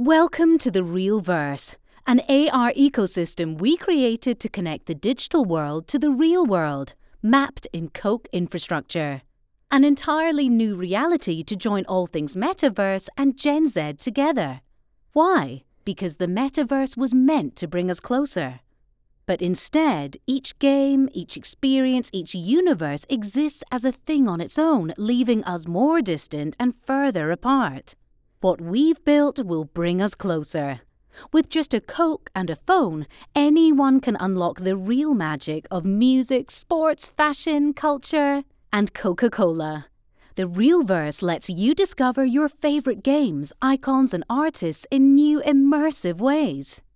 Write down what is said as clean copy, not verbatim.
Welcome to the Realverse, an AR ecosystem we created to connect the digital world to the real world, mapped in Coke infrastructure. An entirely new reality to join all things metaverse and Gen Z together. Why? Because the metaverse was meant to bring us closer. But instead, each game, each experience, each universe exists as a thing on its own, leaving us more distant and further apart. What we've built will bring us closer. With just a Coke and a phone, anyone can unlock the real magic of music, sports, fashion, culture, and Coca-Cola. The Realverse lets you discover your favorite games, icons, and artists in new immersive ways.